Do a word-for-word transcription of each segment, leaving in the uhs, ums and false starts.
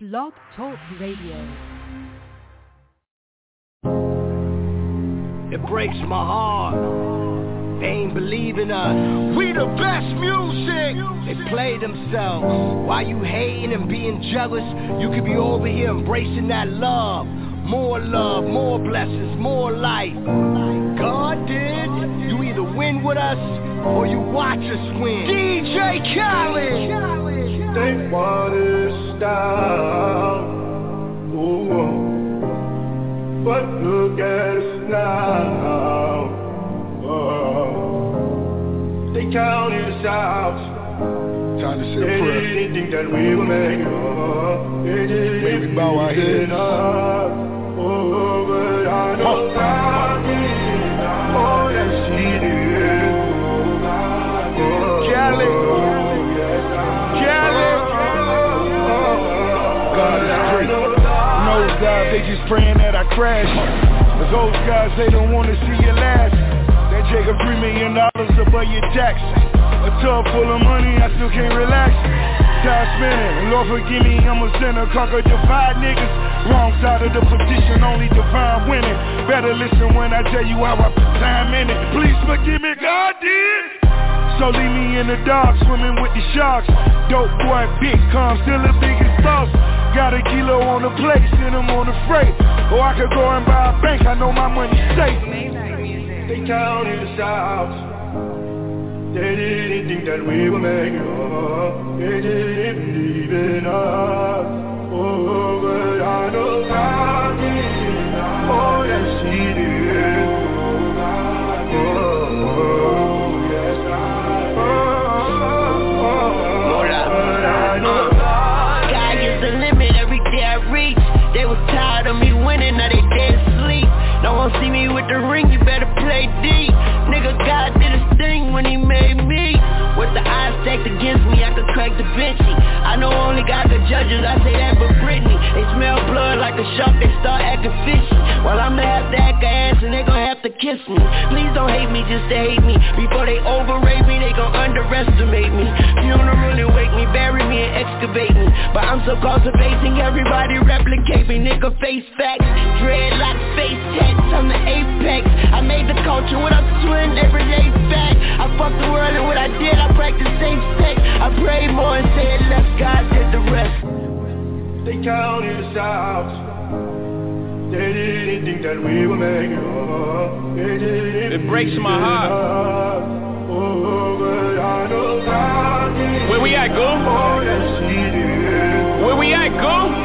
Blog Talk Radio. It breaks my heart. They ain't believing us. We the best music. They play themselves. Why you hating and being jealous? You could be over here embracing that love. More love, more blessings, more life. God did. You either win with us or you watch us win. D J Khaled. They want us down. Ooh. But look at us now. Oh. They counted us out. Time to say a they prayer. They didn't think that we would make it. Oh. They didn't May we bow our heads. Oh, but I know oh. God did. Oh, yes, He did. Oh, Kelly. Kelly. God is great. Those guys, they just praying that I crash. But those guys, they don't want to see you last. They take a three million dollars above your tax. A tub full of money, I still can't relax. Time spinning, Lord forgive me, I'm a sinner. Conquer divide niggas. Wrong side of the position, only divine winning. Better listen when I tell you how I put time in it. Please forgive me, God did. So leave me in the dark, swimming with the sharks. Dope boy, big calm, still the biggest boss. Got a kilo on the plate, send them on the freight. Or I could go and buy a bank, I know my money's safe. They counted us out. They didn't think that we would make it. Oh, they didn't believe in us. Oh, but I know God did. Oh, yes, He did. Oh, oh, yes, I did. Oh, oh, but I know God did. Sky is the limit every day I reach. They was tired of me winning, now they dead asleep. No one see me with the ring, you better play deep. Nigga, God did his thing when He made me. With the odds stacked against me, I could crack Da Vinci. I know only God could judge us, I say that for Britney. They smell blood like a shark, they start acting fishy. Well, I'ma have to act a ass and they gon' have to kiss me. Please don't hate me just to hate me. Before they overrate me, they gon' underestimate me. Funeral and wake me, bury me and excavate me. But I'm so cultivating, everybody replicate me. Nigga, face facts, dreadlock, face tats, I'm the apex. I made the culture, what I'm twin, everyday fact. I fucked the world and what I did, I practiced safe sex. I prayed more and said less, God did the rest. They counted us out. They didn't think that we would make it. Oh, they didn't. It breaks my heart. Oh, but I know God did. Where we at, go? Oh, yes, He did. Where we at, go? Oh,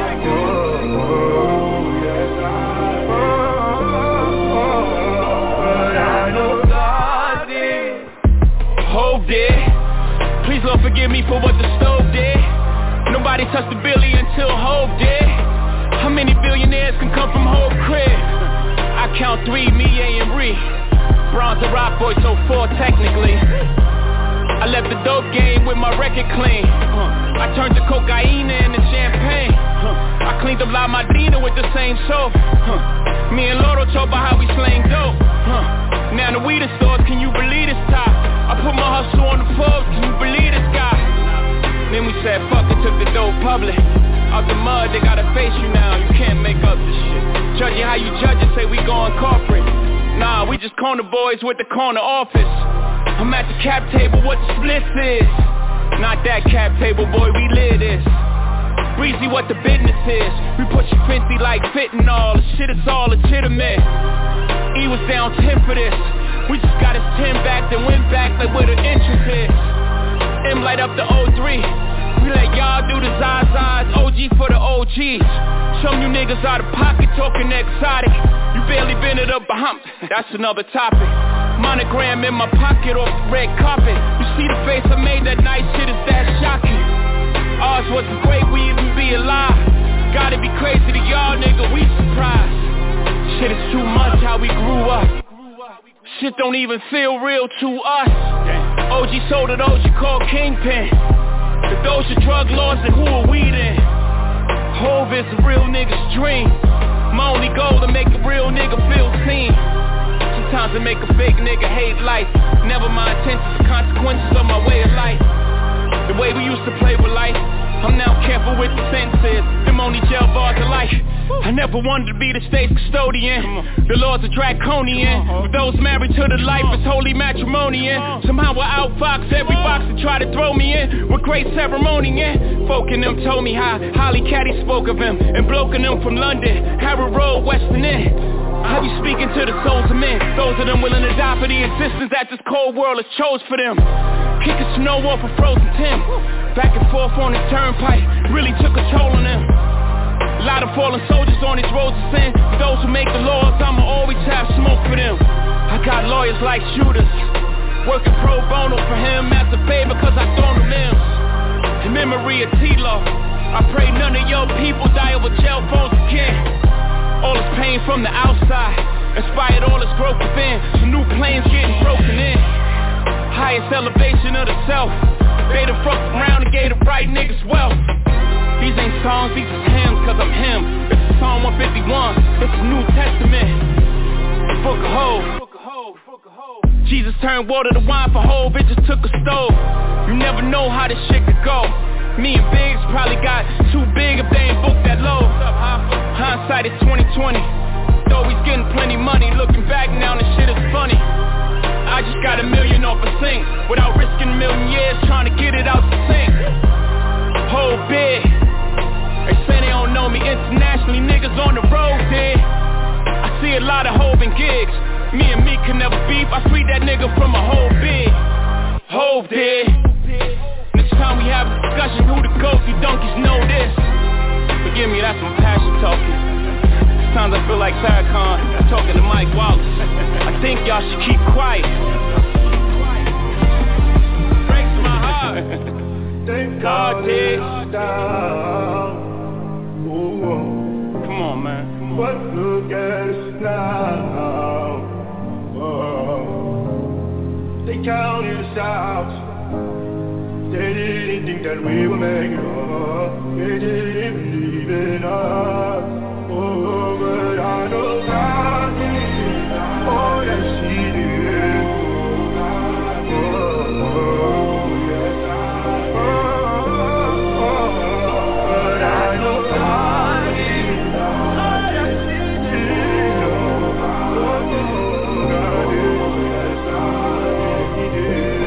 oh, yes, I did. Oh, oh, but I know God did. Hov did. Please, Lord, forgive me for what the stove did. Nobody touched the billy until Hov did. How many billionaires can come from Hov crib? I count three, me, A, and Ree. Bronze and Rock Boy, so four technically. I left the dope game with my record clean. uh, I turned the cocaine into champagne. uh, I cleaned up La Madina with the same soap. uh, Me and Loro talk about how we slang dope. uh, Now the weed stores, can you believe this top? I put my hustle on the pub, can you believe this guy? Then we said fuck it, took the dope public. Out the mud, they gotta face you now, you can't make up this shit. Judging how you judge it, say we going corporate. Nah, we just corner boys with the corner office. I'm at the cap table, what the splits is. Not that cap table, boy, we live this. Breezy, what the business is. We push you fancy like fentanyl, the shit is all legitimate. E was down ten for this. We just got his ten back, then went back like where the interest is. M light up the O three. We let y'all do the Zazas, O G for the O Gs. Some you niggas out of pocket talking exotic. You barely been it up Bahamas, that's another topic. Monogram in my pocket off the red carpet. You see the face I made that night, shit is that shocking. Ours wasn't great, we even be alive. Gotta be crazy to y'all nigga, we surprised. Shit is too much how we grew up. Shit don't even feel real to us. O G sold it, O G called Kingpin. The Doja drug laws and who are we then? Hov is a real nigga's dream. My only goal to make a real nigga feel seen. Sometimes I make a fake nigga hate life. Never my intentions, the consequences of my way of life. The way we used to play with life, I'm now careful with the senses. Them only jail bars of life. I never wanted to be the state's custodian. The laws are draconian. For those married to the life, it's holy matrimony. And somehow I outfox every box that try to throw me in with great ceremony. And folk in them told me how Holly Caddy spoke of him, and bloke in them from London, Harrow Road, Western End. I be speaking to the souls of men, those of them willing to die for the existence that this cold world has chose for them. Kicking snow off a frozen Tim, back and forth on the turnpike, really took a toll on them. A lot of fallen soldiers on these roads of sin. For those who make the laws, I'ma always have smoke for them. I got lawyers like shooters, working pro bono for him as a favor cause I thrown them in. In memory of T-Law, I pray none of your people die over jail phones again. All this pain from the outside inspired all this growth within. Some new planes getting broken in. Highest elevation of the self. They done fucked around and gave the right niggas wealth. These ain't songs, these is hymns, cause I'm him. This is Psalm one fifty-one, this is New Testament. The Book of Hope. Jesus turned water to wine for whole bitches took a stove. You never know how this shit could go. Me and Biggs probably got too big if they ain't booked that low. Hindsight is twenty twenty. Though he's getting plenty money, looking back now the shit is funny. I just got a million off a sink without risking a million years trying to get it out the sink. Whole big. They say they don't know me internationally, niggas on the road there. I see a lot of Hov and gigs. Me and me can never beef, I sweet that nigga from a whole big. Hov there. Next time we have a discussion, who the ghost, you donkeys know this. Forgive me, that's some passion talking. Sometimes I feel like Farrakhan talking to Mike Wallace. I think y'all should keep quiet. Breaks my heart. Thank God did. Come on, man. Come on. But look at us now. Oh. They counted us out. They didn't think that we would make it up. They didn't believe in us. Oh, but I know God did. Oh, yes, He did. Oh, oh, yes, I oh, oh, but I know God did. Oh, yes, He did. Oh, God did. Yes, I He did.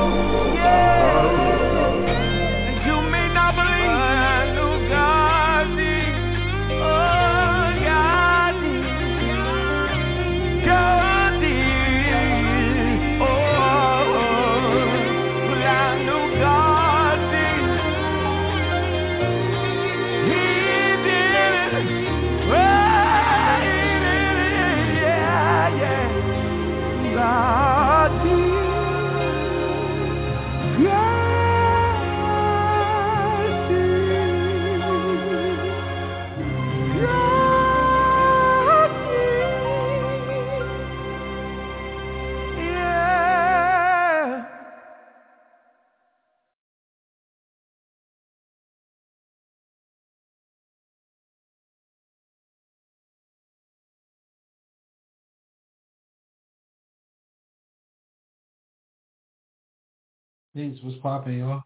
Peace, what's poppin', y'all?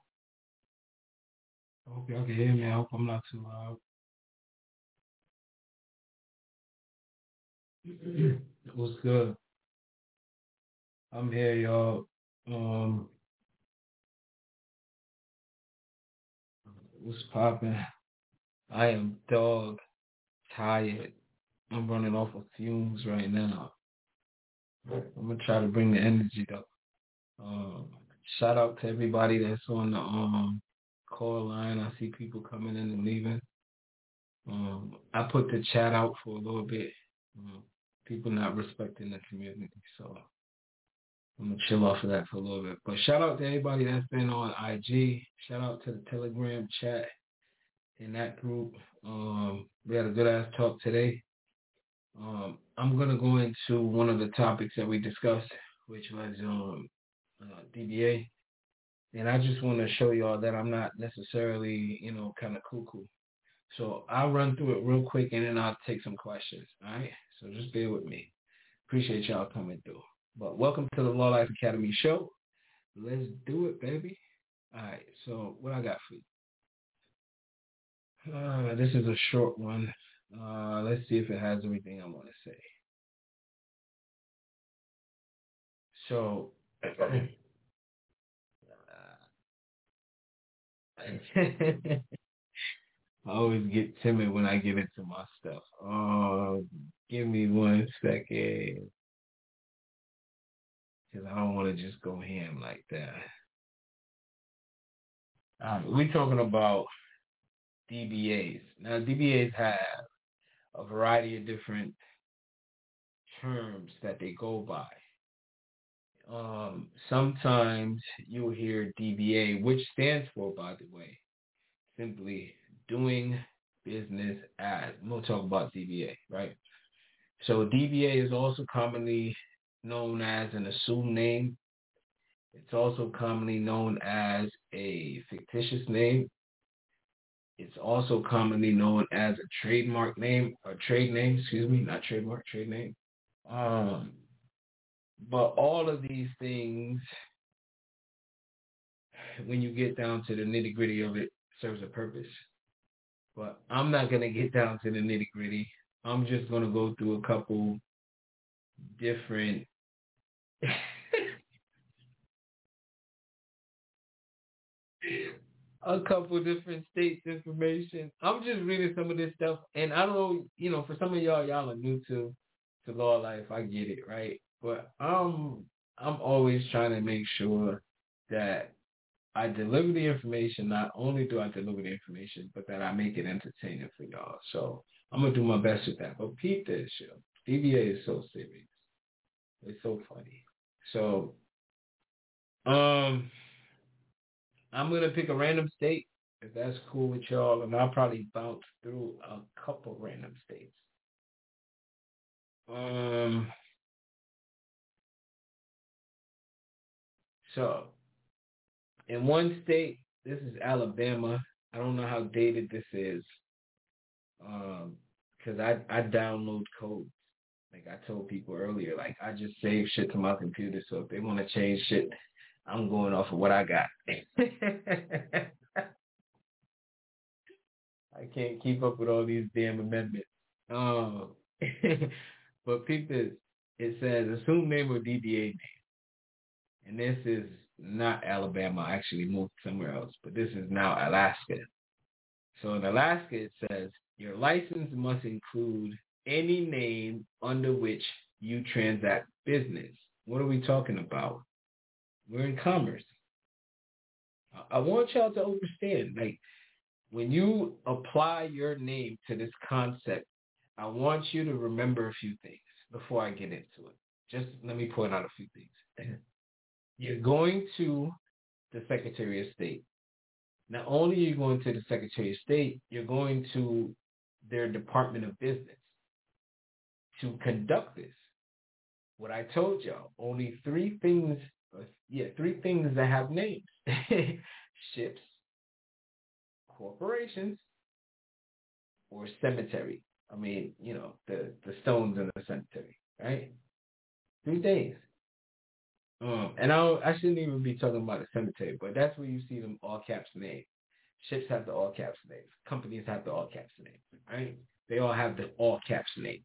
I hope y'all can hear me. I hope I'm not too loud. What's good? I'm here, y'all. Um, what's poppin'? I am dog tired. I'm running off of fumes right now. I'm gonna try to bring the energy up. Um, shout out to everybody that's on the um call line. I see people coming in and leaving. Um, I put the chat out for a little bit. Um, people not respecting the community, so I'm gonna chill off of that for a little bit. But shout out to everybody that's been on I G. Shout out to the Telegram chat in that group. Um, we had a good ass talk today. Um, I'm gonna go into one of the topics that we discussed, which was um. Uh, D B A, and I just want to show y'all that I'm not necessarily, you know, kind of cuckoo. So I'll run through it real quick, and then I'll take some questions. All right, so just bear with me. Appreciate y'all coming through. But welcome to the Law Life Academy show. Let's do it, baby. All right, so what I got for you? Uh, this is a short one. Uh, let's see if it has everything I want to say. So, I always get timid when I get into my stuff. Oh, give me one second. Because I don't want to just go ham like that. All right, we're talking about D B As. Now, D B As have a variety of different terms that they go by. Um, sometimes you'll hear D B A, which stands for, by the way, simply doing business as. We'll talk about D B A, right? So D B A is also commonly known as an assumed name. It's also commonly known as a fictitious name. It's also commonly known as a trademark name, or trade name, excuse me, not trademark, trade name. Um, but all of these things, when you get down to the nitty gritty of it, serves a purpose. But I'm not going to get down to the nitty gritty. I'm just going to go through a couple different a couple different states information. I'm just reading some of this stuff, and I don't know, you know, for some of y'all, y'all are new to to law life. I get it, right? But I'm I'm always trying to make sure that I deliver the information. Not only do I deliver the information, but that I make it entertaining for y'all. So I'm gonna do my best with that. But peep this show. D B A is so serious. It's so funny. So, um. I'm going to pick a random state, if that's cool with y'all, and I'll probably bounce through a couple random states. Um. So, in one state, this is Alabama. I don't know how dated this is, um, because I, I download codes. Like I told people earlier, like I just save shit to my computer, so if they want to change shit, I'm going off of what I got. I can't keep up with all these damn amendments. Um, but peep this. It says assumed name or D B A name. And this is not Alabama. I actually moved somewhere else. But this is now Alaska. So in Alaska, it says your license must include any name under which you transact business. What are we talking about? We're in commerce. I want y'all to understand, like, when you apply your name to this concept, I want you to remember a few things before I get into it. Just let me point out a few things. You're going to the Secretary of State. Not only are you going to the Secretary of State, you're going to their Department of Business to conduct this. What I told y'all, only three things Yeah, three things that have names. Ships, corporations, or cemetery. I mean, you know, the, the stones in the cemetery, right? Three things. Um, and I don't, I shouldn't even be talking about the cemetery, but that's where you see them all caps names. Ships have the all caps names. Companies have the all caps names, right? They all have the all caps names.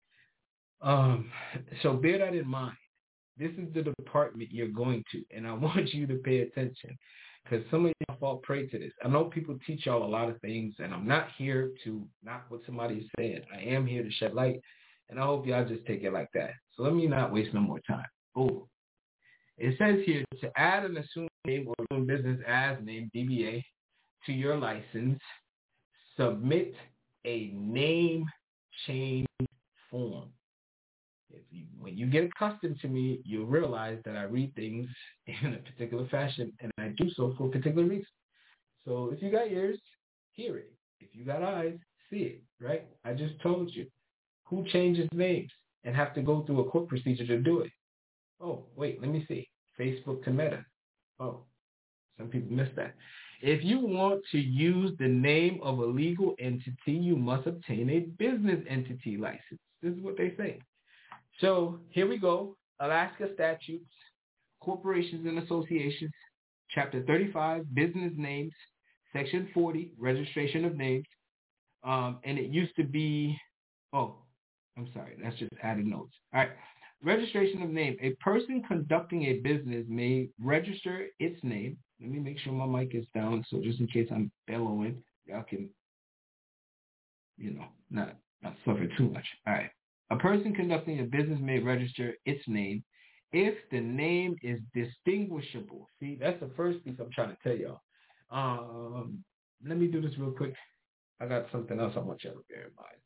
Um, so bear that in mind. This is the department you're going to, and I want you to pay attention because some of y'all fall prey to this. I know people teach y'all a lot of things, and I'm not here to knock what somebody's saying. I am here to shed light, and I hope y'all just take it like that. So let me not waste no more time. Oh, it says here to add an assumed name or doing business as name, D B A, to your license, submit a name change form. If you, when you get accustomed to me, you'll realize that I read things in a particular fashion, and I do so for a particular reason. So if you got ears, hear it. If you got eyes, see it, right? I just told you. Who changes names and have to go through a court procedure to do it? Oh, wait, let me see. Facebook to Meta. Oh, some people miss that. If you want to use the name of a legal entity, you must obtain a business entity license. This is what they say. So here we go. Alaska statutes, corporations and associations, chapter thirty-five, business names, section forty, registration of names, Um, and it used to be, oh, I'm sorry, that's just added notes. All right. Registration of name. A person conducting a business may register its name. Let me make sure my mic is down, so just in case I'm bellowing, y'all can, you know, not, not suffer too much. All right. A person conducting a business may register its name if the name is distinguishable. See, that's the first piece I'm trying to tell y'all. Um, let me do this real quick. I got something else I want y'all to bear in mind.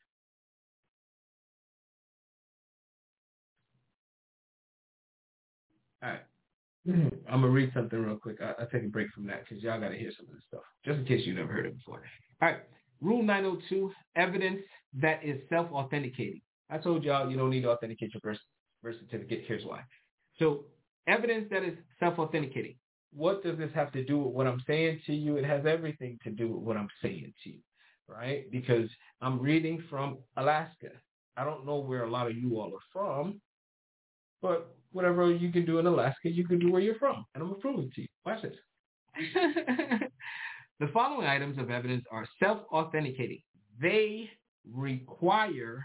All right. I'm going to read something real quick. I, I'll take a break from that because y'all got to hear some of this stuff, just in case you never heard it before. All right. Rule nine oh two, evidence that is self-authenticating. I told y'all you don't need to authenticate your birth, birth certificate. Here's why. So evidence that is self-authenticating. What does this have to do with what I'm saying to you? It has everything to do with what I'm saying to you, right? Because I'm reading from Alaska. I don't know where a lot of you all are from, but whatever you can do in Alaska, you can do where you're from. And I'm going to prove it to you. Watch this. The following items of evidence are self-authenticating. They require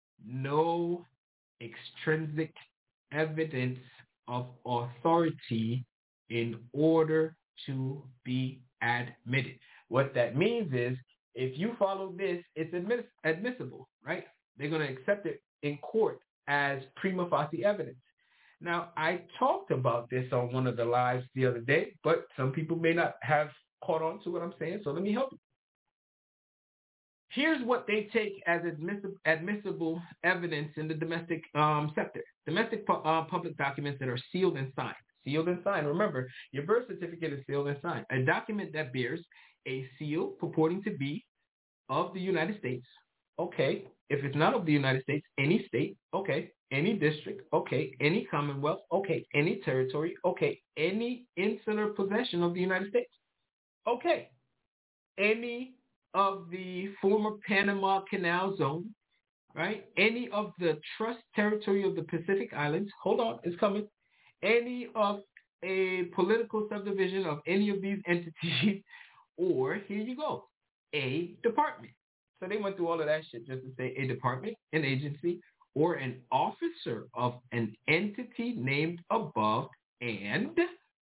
no extrinsic evidence of authority in order to be admitted. What that means is if you follow this, it's admiss- admissible, right? They're going to accept it in court as prima facie evidence. Now, I talked about this on one of the lives the other day, but some people may not have caught on to what I'm saying, so let me help you. Here's what they take as admissible, admissible evidence in the domestic um, sector. Domestic pu- uh, public documents that are sealed and signed. Sealed and signed. Remember, your birth certificate is sealed and signed. A document that bears a seal purporting to be of the United States. Okay. If it's not of the United States, any state. Okay. Any district. Okay. Any commonwealth. Okay. Any territory. Okay. Any insular possession of the United States. Okay. Any of the former Panama Canal Zone, right? Any of the trust territory of the Pacific Islands. Hold on, it's coming. Any of a political subdivision of any of these entities, or here you go, a department. So they went through all of that shit just to say a department, an agency, or an officer of an entity named above and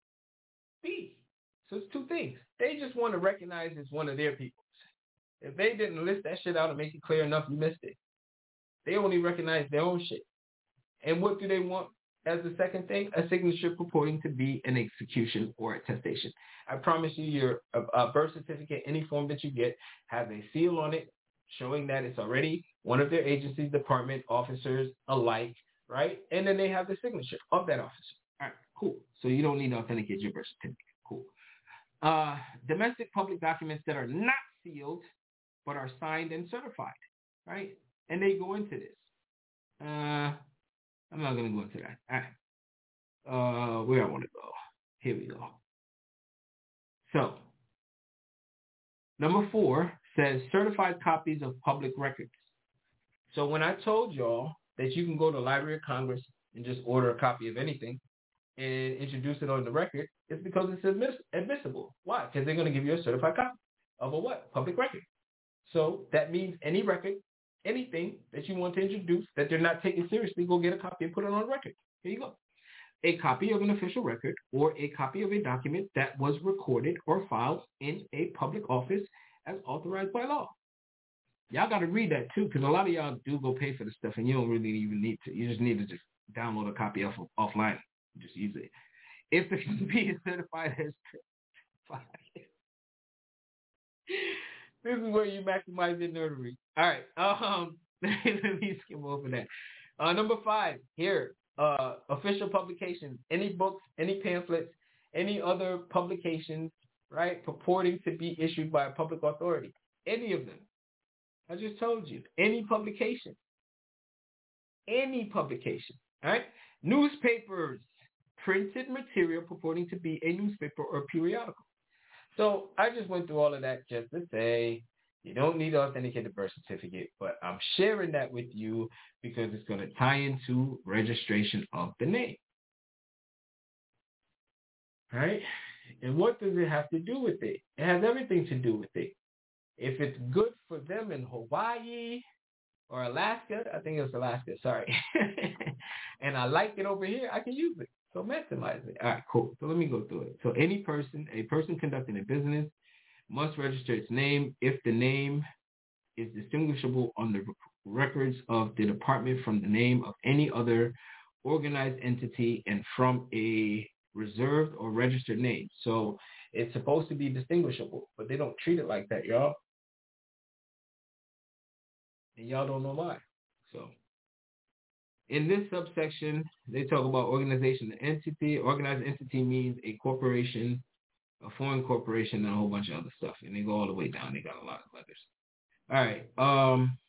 B. So it's two things. They just want to recognize it's one of their people. If they didn't list that shit out and make it clear enough, you missed it. They only recognize their own shit. And what do they want as the second thing? A signature purporting to be an execution or attestation. I promise you your uh, birth certificate, any form that you get, has a seal on it showing that it's already one of their agencies, department, officers alike, right? And then they have the signature of that officer. All right, cool. So you don't need to authenticate your birth certificate. Cool. Uh, domestic public documents that are not sealed but are signed and certified, right? And they go into this. Uh, I'm not going to go into that. All right. Uh, where I want to go. Here we go. So, number four says certified copies of public records. So when I told y'all that you can go to the Library of Congress and just order a copy of anything and introduce it on the record, it's because it's admiss- admissible. Why? Because they're going to give you a certified copy of a what? Public record. So that means any record, anything that you want to introduce that they're not taking seriously, go get a copy and put it on record. Here you go. A copy of an official record or a copy of a document that was recorded or filed in a public office as authorized by law. Y'all got to read that too, because a lot of y'all do go pay for this stuff and you don't really even need to. You just need to just download a copy off offline. Just use it. If the copy is certified as this is where you maximize your notary. All right. Um, let me skim over that. Uh, number five, here, uh, official publications, any books, any pamphlets, any other publications, right, purporting to be issued by a public authority. Any of them. I just told you. Any publication. Any publication. All right. Newspapers, printed material purporting to be a newspaper or periodical. So I just went through all of that just to say you don't need to authenticate the birth certificate, but I'm sharing that with you because it's going to tie into registration of the name. All right? And what does it have to do with it? It has everything to do with it. If it's good for them in Hawaii or Alaska, I think it's Alaska, sorry, and I like it over here, I can use it. So maximize it. All right, cool. So let me go through it. So any person, a person conducting a business must register its name if the name is distinguishable on the records of the department from the name of any other organized entity and from a reserved or registered name. So it's supposed to be distinguishable, but they don't treat it like that, y'all. And y'all don't know why. So in this subsection, they talk about organization and entity. Organized entity means a corporation, a foreign corporation, and a whole bunch of other stuff. And they go all the way down. They got a lot of letters. All right. Um,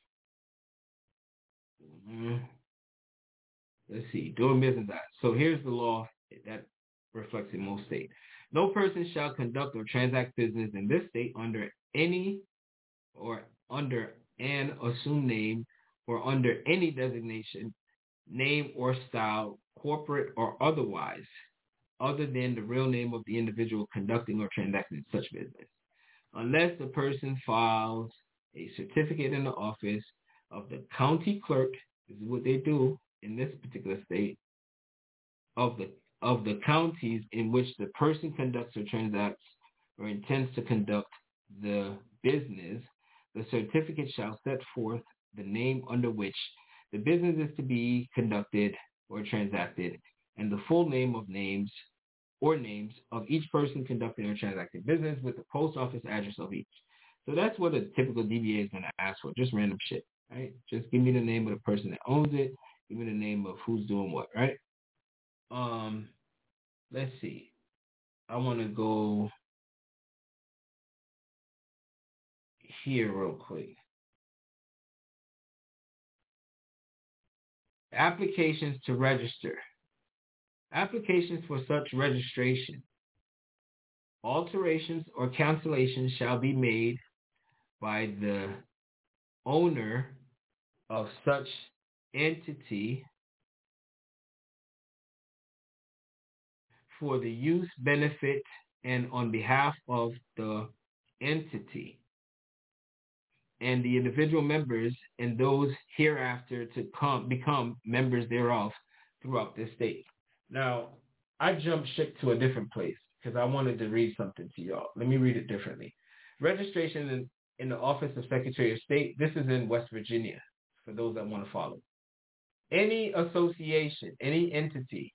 let's see. Doing business acts. So here's the law that reflects in most states. No person shall conduct or transact business in this state under any or under an assumed name or under any designation, name or style, corporate or otherwise, other than the real name of the individual conducting or transacting such business, unless the person files a certificate in the office of the county clerk. This is what they do in this particular state, of the of the counties in which the person conducts or transacts or intends to conduct the business. The certificate shall set forth the name under which the business is to be conducted or transacted, and the full name of names or names of each person conducting or transacting business with the post office address of each. So that's what a typical D B A is going to ask for, just random shit, right? Just give me the name of the person that owns it, give me the name of who's doing what, right? Um, let's see. I want to go here real quick. Applications to register. Applications for such registration, alterations or cancellations shall be made by the owner of such entity for the use, benefit, and on behalf of the entity and the individual members and those hereafter to come become members thereof throughout this state. Now, I jumped ship to a different place because I wanted to read something to y'all. Let me read it differently. Registration in, in the Office of Secretary of State. This is in West Virginia, for those that want to follow. Any association, any entity,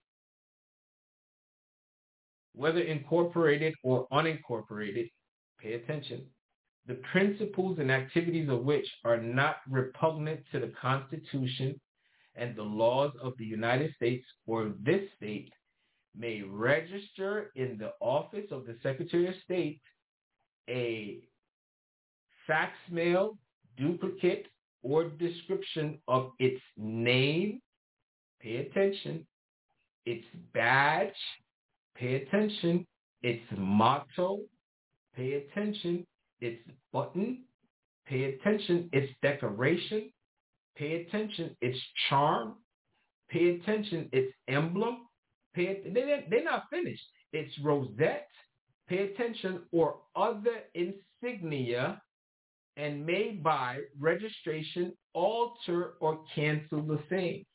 whether incorporated or unincorporated, pay attention, the principles and activities of which are not repugnant to the Constitution and the laws of the United States or this state may register in the Office of the Secretary of State a fax mail, duplicate, or description of its name, pay attention, its badge, pay attention, its motto, pay attention, its button, pay attention, its decoration, pay attention, its charm, pay attention, its emblem, pay they, they're not finished, its rosette, pay attention, or other insignia, and may by registration alter or cancel the same.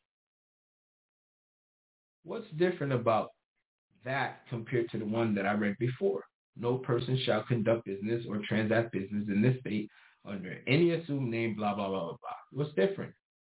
What's different about that compared to the one that I read before? No person shall conduct business or transact business in this state under any assumed name, blah, blah, blah, blah, blah. What's different?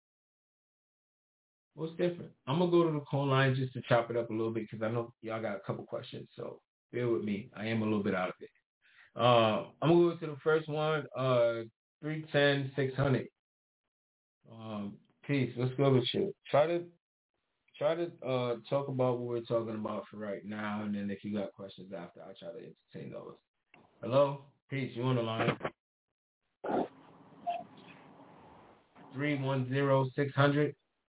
What's different? I'm going to go to the call line just to chop it up a little bit because I know y'all got a couple questions, so bear with me. I am a little bit out of it. Uh, I'm going to go to the first one, uh, three ten, six hundred. Um, peace. What's good with you? Try to Try to uh, talk about what we're talking about for right now, and then if you got questions after, I'll try to entertain those. Hello? Peace, you on the line? three one zero, six hundred.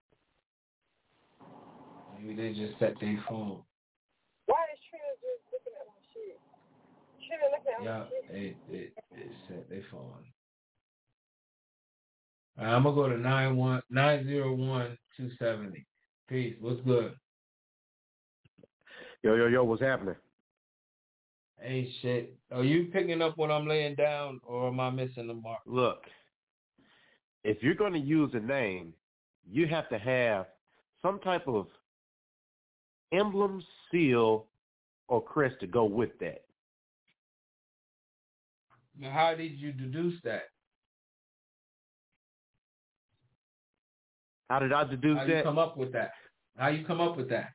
Maybe they just set their phone. Why is Trina just looking at my shit? Trina looking at yeah, my shit. Yeah, it, it, it set their phone. All right, I'm going to go to nine one nine zero one two seventy. Peace. What's good? Yo, yo, yo, what's happening? Hey, shit. Are you picking up what I'm laying down, or am I missing the mark? Look, if you're going to use a name, you have to have some type of emblem, seal, or crest to go with that. Now, how did you deduce that? How did I deduce How that? you come up with that? How you come up with that?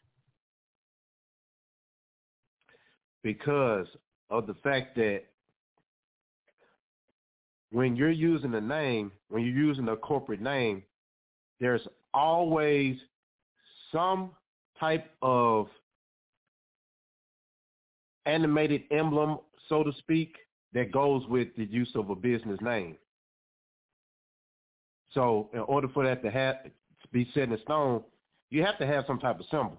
Because of the fact that when you're using a name, when you're using a corporate name, there's always some type of animated emblem, so to speak, that goes with the use of a business name. So in order for that to have to be set in stone, you have to have some type of symbol.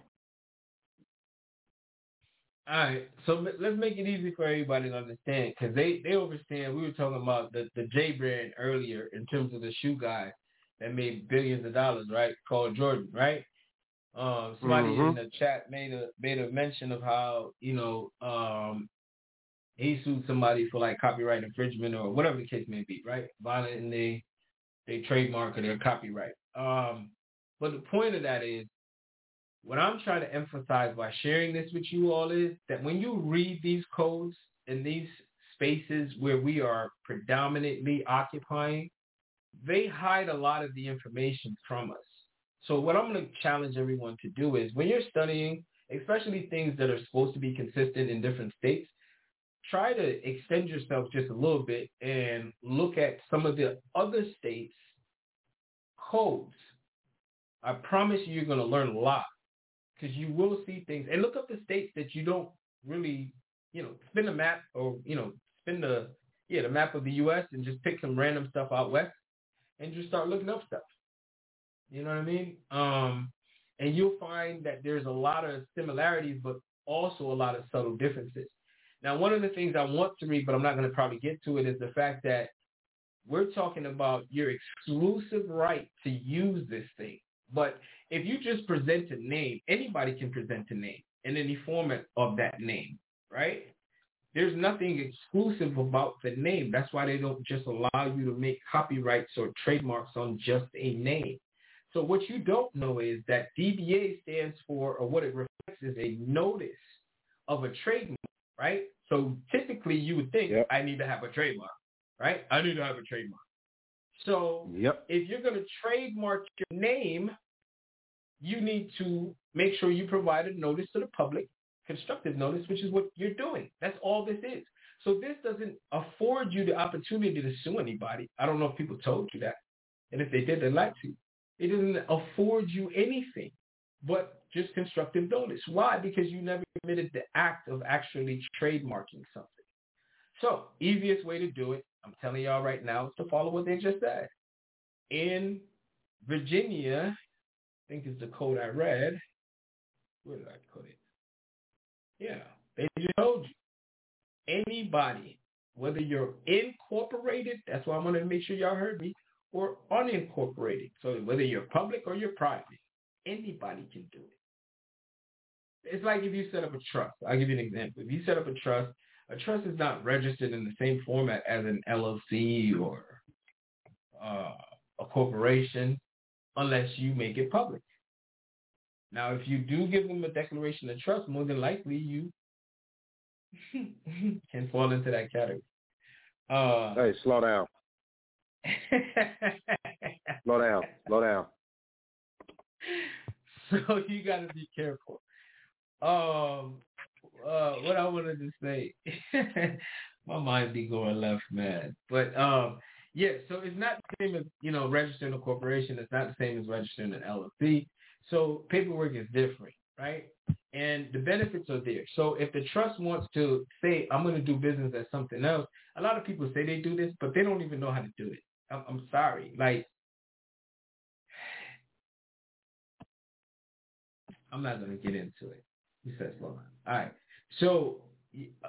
All right, so let's make it easy for everybody to understand, because they, they understand. We were talking about the, the J brand earlier in terms of the shoe guy that made billions of dollars, right? Called Jordan, right? Um, somebody mm-hmm. in the chat made a made a mention of how, you know, um, he sued somebody for like copyright infringement or whatever the case may be, right? Violating they they trademark or their copyright. Um, but the point of that is, what I'm trying to emphasize by sharing this with you all is that when you read these codes in these spaces where we are predominantly occupying, they hide a lot of the information from us. So what I'm going to challenge everyone to do is, when you're studying, especially things that are supposed to be consistent in different states, try to extend yourself just a little bit and look at some of the other states' codes. I promise you, you're going to learn a lot, because you will see things. And look up the states that you don't really, you know, spin the map or, you know, spin the, yeah, the map of the U S and just pick some random stuff out west and just start looking up stuff. You know what I mean? Um, and you'll find that there's a lot of similarities, but also a lot of subtle differences. Now, one of the things I want to read, but I'm not going to probably get to it, is the fact that we're talking about your exclusive right to use this thing. But if you just present a name, anybody can present a name in any format of that name, right? There's nothing exclusive about the name. That's why they don't just allow you to make copyrights or trademarks on just a name. So what you don't know is that D B A stands for, or what it reflects is, a notice of a trademark, right? So typically you would think, yep, I need to have a trademark, right? I need to have a trademark. So yep, if you're going to trademark your name, you need to make sure you provide a notice to the public, constructive notice, which is what you're doing. That's all this is. So this doesn't afford you the opportunity to sue anybody. I don't know if people told you that. And if they did, they'd like to. It doesn't afford you anything but just constructive notice. Why? Because you never committed the act of actually trademarking something. So easiest way to do it, I'm telling y'all right now, is to follow what they just said. In Virginia, I think it's the code I read. Where did I put it? Yeah, they just told you. Anybody, whether you're incorporated, that's why I wanted to make sure y'all heard me, or unincorporated. So whether you're public or you're private, anybody can do it. It's like if you set up a trust. I'll give you an example. If you set up a trust, a trust is not registered in the same format as an L L C or uh, a corporation unless you make it public. Now, if you do give them a declaration of trust, more than likely you can fall into that category. Uh, hey, slow down. slow down. Slow down. So you got to be careful. Um, uh, what I wanted to say, my mind be going left, man. But um, yeah, so it's not the same as, you know, registering a corporation. It's not the same as registering an L L C. So paperwork is different, right? And the benefits are there. So if the trust wants to say, I'm going to do business as something else, a lot of people say they do this, but they don't even know how to do it. I'm, I'm sorry. Like, I'm not going to get into it. He says, well, all right. So uh,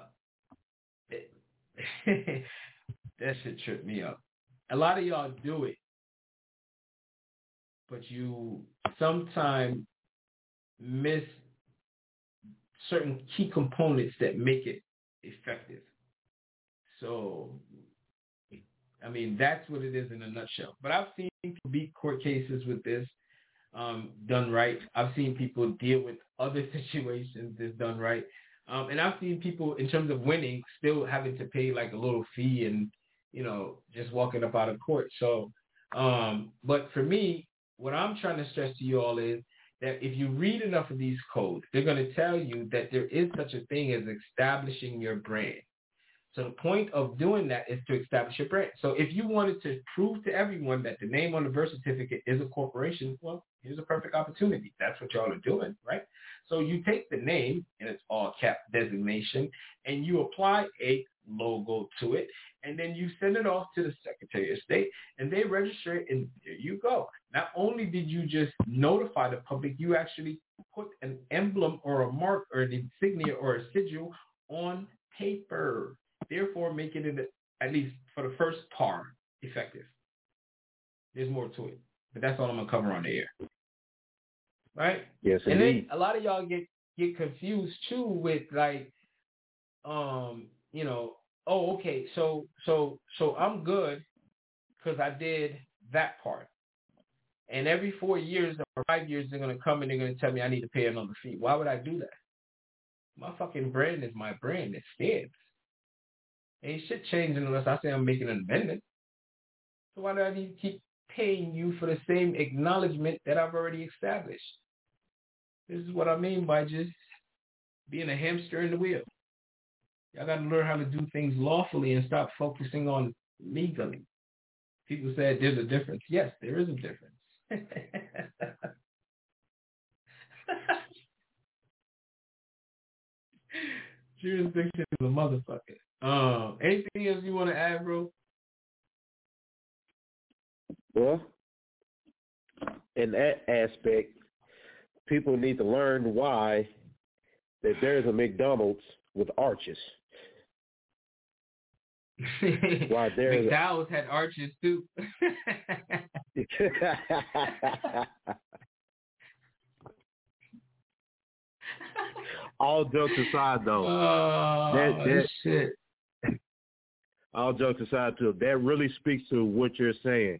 that shit tripped me up. A lot of y'all do it, but you sometimes miss certain key components that make it effective. So, I mean, that's what it is in a nutshell. But I've seen people beat court cases with this um, done right. I've seen people deal with other situations that's done right. Um, and I've seen people, in terms of winning, still having to pay like a little fee and, you know, just walking up out of court. So, um, but for me, what I'm trying to stress to you all is that if you read enough of these codes, they're going to tell you that there is such a thing as establishing your brand. So the point of doing that is to establish your brand. So if you wanted to prove to everyone that the name on the birth certificate is a corporation, well, here's a perfect opportunity. That's what y'all are doing, right? So you take the name, and it's all cap designation, and you apply a logo to it, and then you send it off to the Secretary of State, and they register it, and there you go. Not only did you just notify the public, you actually put an emblem or a mark or an insignia or a sigil on paper, therefore making it, at least for the first part, effective. There's more to it, but that's all I'm going to cover on the air. Right? Yes, and indeed. then a lot of y'all get, get confused, too, with, like, um, you know, oh, okay, so so so I'm good because I did that part. And every four years or five years, they're going to come and they're going to tell me I need to pay another fee. Why would I do that? My fucking brand is my brand. It stands. Ain't shit changing unless I say I'm making an amendment. So why do I need to keep paying you for the same acknowledgement that I've already established? This is what I mean by just being a hamster in the wheel. Y'all got to learn how to do things lawfully and stop focusing on legally. People said there's a difference. Yes, there is a difference. Jurisdiction is a motherfucker. Um, anything else you want to add, bro? Well, in that aspect, people need to learn why that there's a McDonald's with arches. Why there's McDowell's had arches too. All jokes aside, though, oh, that, that shit. All jokes aside, too, that really speaks to what you're saying.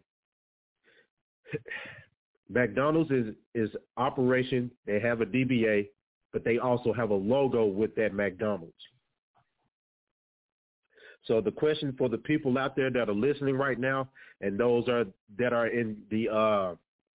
McDonald's is is operation. They have a D B A, but they also have a logo with that McDonald's. So the question for the people out there that are listening right now, and those are that are in the uh,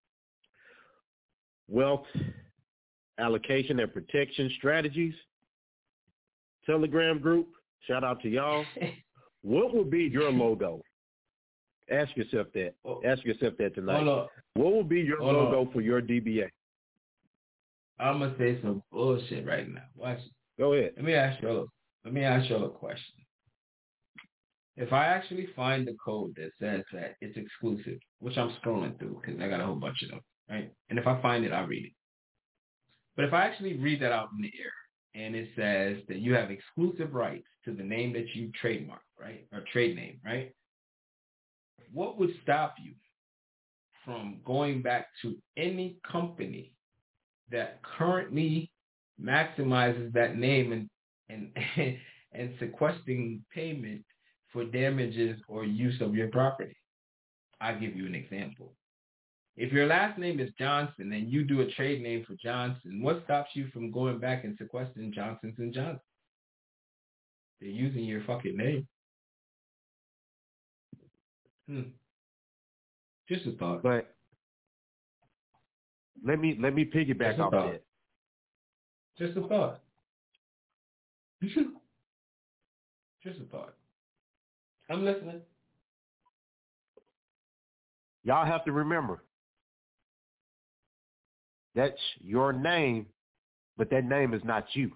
wealth allocation and protection strategies Telegram group, shout out to y'all. What would be your logo? Ask yourself that. Ask yourself that tonight. What would be your Hold logo on. for your D B A? I'm gonna say some bullshit right now. Watch. Go ahead. Let me ask you. Let me ask you a question. If I actually find the code that says that it's exclusive, which I'm scrolling through because I got a whole bunch of them, right? And if I find it, I'll read it. But if I actually read that out in the air and it says that you have exclusive rights to the name that you trademark, right? Or trade name, right? What would stop you from going back to any company that currently maximizes that name and and and sequestering payment for damages or use of your property? I'll give you an example. If your last name is Johnson and you do a trade name for Johnson, what stops you from going back and sequestering Johnson's and Johnson? They're using your fucking name. Hmm. Just a thought. But let me let me piggyback off that. Just a thought. Just a thought. I'm listening. Y'all have to remember, that's your name, but that name is not you.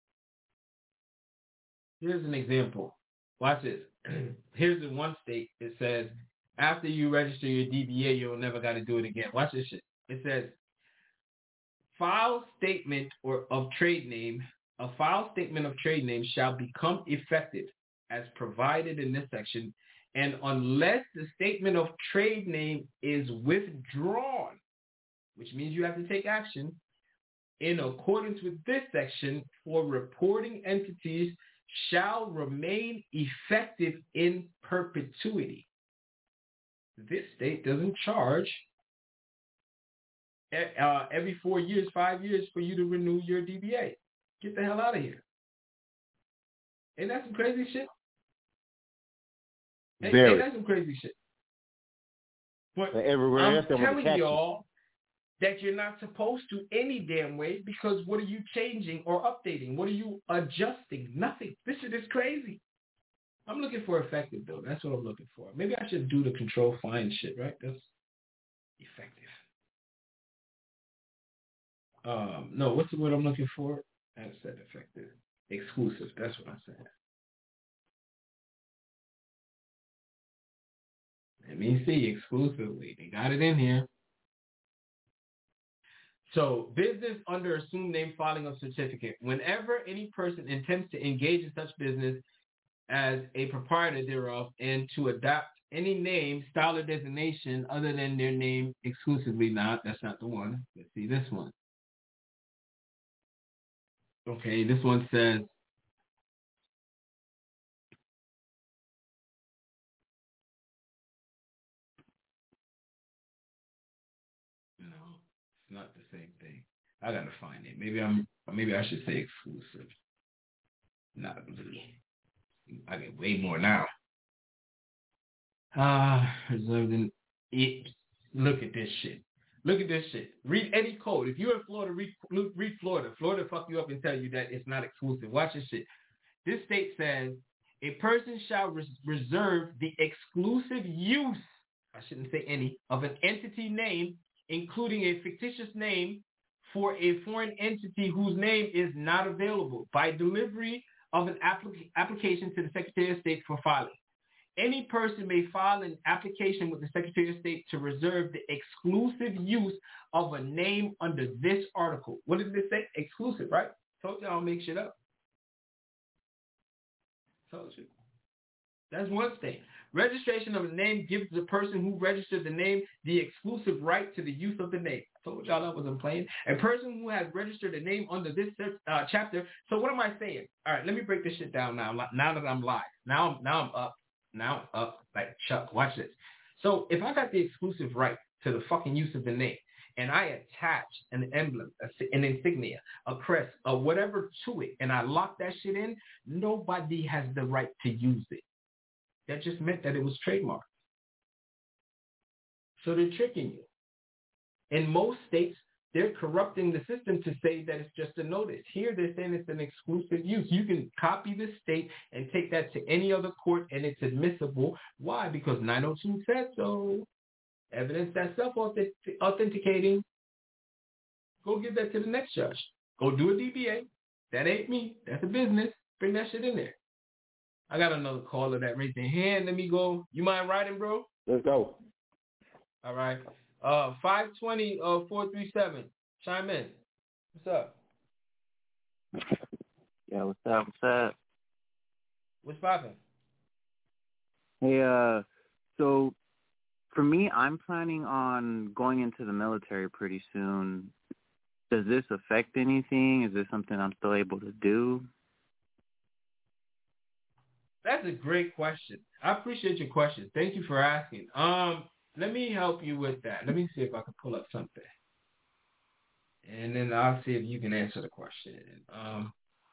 Here's an example. Watch this. Here's in one state, it says, after you register your D B A, you'll never got to do it again. Watch this shit. It says, file statement or of trade name, a file statement of trade name shall become effective as provided in this section, and unless the statement of trade name is withdrawn, which means you have to take action, in accordance with this section, for reporting entities shall remain effective in perpetuity. This state doesn't charge uh, every four years, five years for you to renew your D B A. Get the hell out of here. Ain't that some crazy shit? Ain't, Very. ain't that some crazy shit? But everywhere I'm else, telling y'all that you're not supposed to any damn way, because what are you changing or updating? What are you adjusting? Nothing. This shit is crazy. I'm looking for effective, though. That's what I'm looking for. Maybe I should do the control find shit, right? That's effective. Um, no, what's the word I'm looking for? I said effective. Exclusive. That's what I said. Let me see. Exclusively. They got it in here. So, business under assumed name filing of certificate. Whenever any person intends to engage in such business as a proprietor thereof and to adopt any name, style, or designation other than their name exclusively. Not, that's not the one. Let's see this one. Okay, this one says, no, it's not the same thing. I gotta find it. Maybe I'm, maybe I should say exclusive. Not really. I get way more now. Ah, uh, reserved in it. Look at this shit. Look at this shit. Read any code. If you're in Florida, read, read Florida. Florida fuck you up and tell you that it's not exclusive. Watch this shit. This state says, a person shall res- reserve the exclusive use, I shouldn't say any, of an entity name, including a fictitious name, for a foreign entity whose name is not available by delivery of an applic- application to the Secretary of State for filing. Any person may file an application with the Secretary of State to reserve the exclusive use of a name under this article. What did this say? Exclusive, right? Told y'all make shit up. Told you. That's one thing. Registration of a name gives the person who registered the name the exclusive right to the use of the name. Told y'all that wasn't playing. A person who has registered a name under this uh, chapter. So what am I saying? All right, let me break this shit down now. Now that I'm live. Now, now I'm up. Now I'm up like Chuck. Watch this. So if I got the exclusive right to the fucking use of the name, and I attach an emblem, an insignia, a crest, or whatever to it, and I lock that shit in, nobody has the right to use it. That just meant that it was trademarked. So they're tricking you. In most states, they're corrupting the system to say that it's just a notice. Here, they're saying it's an exclusive use. You can copy the state and take that to any other court, and it's admissible. Why? Because nine oh two said so. Evidence that's self-authenticating. Go give that to the next judge. Go do a D B A. That ain't me. That's a business. Bring that shit in there. I got another caller that raised their hand. Let me go. You mind riding, bro? Let's go. All right. Uh, five twenty, uh, four three seven. Chime in. What's up? Yeah, what's up? What's up? What's poppin'? Hey, uh, so for me, I'm planning on going into the military pretty soon. Does this affect anything? Is this something I'm still able to do? That's a great question. I appreciate your question. Thank you for asking. Um, let me help you with that. Let me see if I can pull up something. And then I'll see if you can answer the question. Um,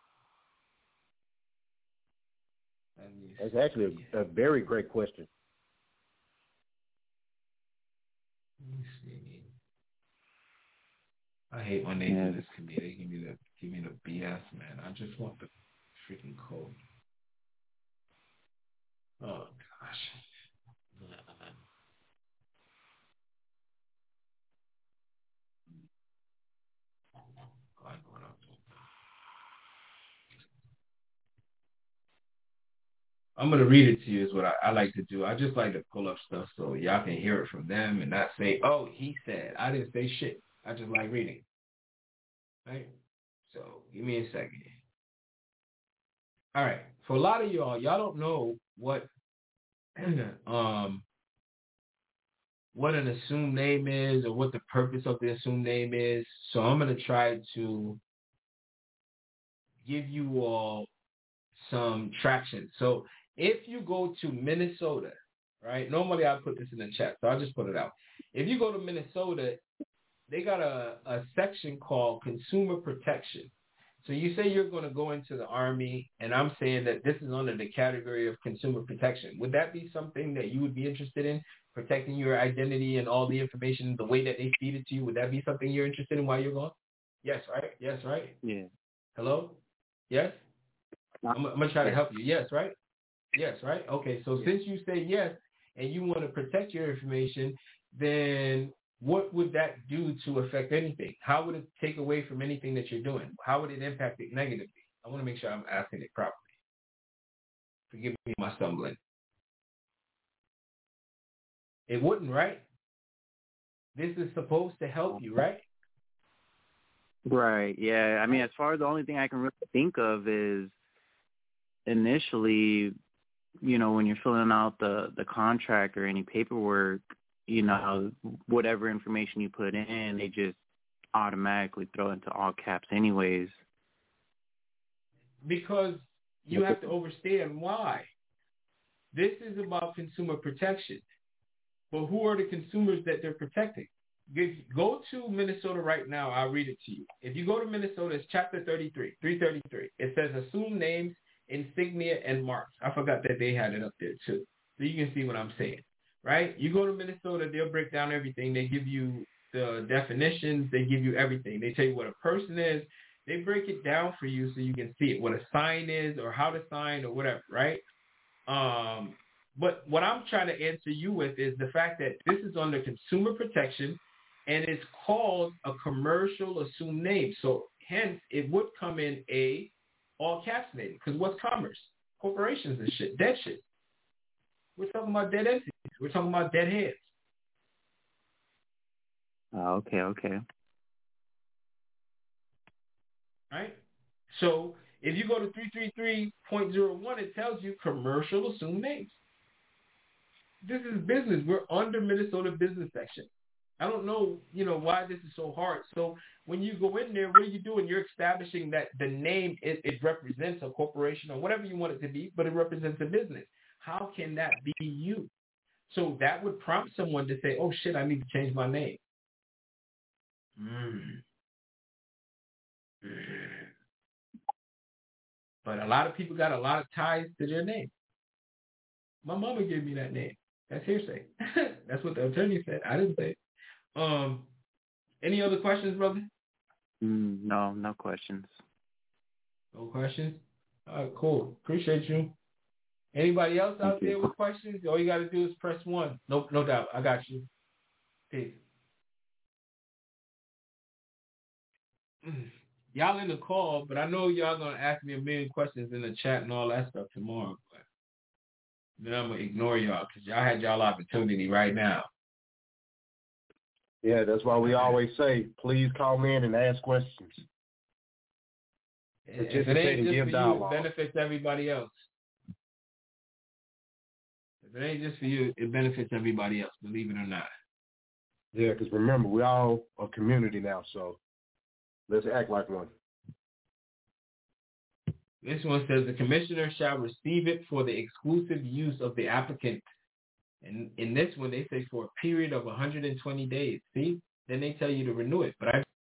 That's actually a, a very great question. Let me see. I hate when they do this to me. They give me the give me the B S, man. I just want the freaking code. Oh gosh. I'm gonna read it to you is what I, I like to do. I just like to pull up stuff so y'all can hear it from them and not say, oh, he said. I didn't say shit. I just like reading. Right? So give me a second. All right. For a lot of y'all, y'all don't know what um what an assumed name is or what the purpose of the assumed name is. So I'm gonna try to give you all some traction. So if you go to Minnesota, right? Normally I put this in the chat, so I'll just put it out. If you go to Minnesota, they got a, a section called Consumer Protection. So you say you're going to go into the Army, and I'm saying that this is under the category of consumer protection. Would that be something that you would be interested in, protecting your identity and all the information, the way that they feed it to you? Would that be something you're interested in while you're gone? Yes, right? Yes, right? Yeah. Hello? Yes? I'm, I'm going to try to help you. Yes, right? Yes, right? Okay, so since you say yes and you want to protect your information, then what would that do to affect anything? How would it take away from anything that you're doing? How would it impact it negatively? I want to make sure I'm asking it properly. Forgive me my stumbling. It wouldn't, right? This is supposed to help you, right? Right, yeah. I mean, as far as the only thing I can really think of is initially, you know, when you're filling out the, the contract or any paperwork, you know, whatever information you put in, they just automatically throw into all caps anyways. Because you have to understand why. This is about consumer protection. But who are the consumers that they're protecting? Go to Minnesota right now. I'll read it to you. If you go to Minnesota, it's chapter thirty-three, three thirty-three. It says assume names, insignia, and marks. I forgot that they had it up there too. So you can see what I'm saying. Right? You go to Minnesota, they'll break down everything. They give you the definitions. They give you everything. They tell you what a person is. They break it down for you so you can see it, what a sign is or how to sign or whatever, right? Um, but what I'm trying to answer you with is the fact that this is under consumer protection and it's called a commercial assumed name. So hence, it would come in a all caps name because what's commerce? Corporations and shit, dead shit. We're talking about dead entities. We're talking about dead heads. Oh, okay, okay. Right? So if you go to three thirty-three point oh one, it tells you commercial assumed names. This is business. We're under Minnesota business section. I don't know, you know, why this is so hard. So when you go in there, what are you doing? You're establishing that the name, it, it represents a corporation or whatever you want it to be, but it represents a business. How can that be you? So that would prompt someone to say, oh, shit, I need to change my name. Mm. Mm. But a lot of people got a lot of ties to their name. My mama gave me that name. That's hearsay. That's what the attorney said. I didn't say it. Um, any other questions, brother? Mm, no, no questions. No questions? All right, cool. Appreciate you. Anybody else out there with questions? All you got to do is press one. No, no doubt. I got you. Peace. Y'all in the call, but I know y'all going to ask me a million questions in the chat and all that stuff tomorrow. But then I'm going to ignore y'all because y'all had y'all opportunity right now. Yeah, that's why we always say, please call in and ask questions. If it ain't just for you, it benefits everybody else. If it ain't just for you, it benefits everybody else, believe it or not. Yeah, because remember, we all a community now, so let's act like one. This one says the commissioner shall receive it for the exclusive use of the applicant. And in this one, they say for a period of one hundred twenty days. See? Then they tell you to renew it. But I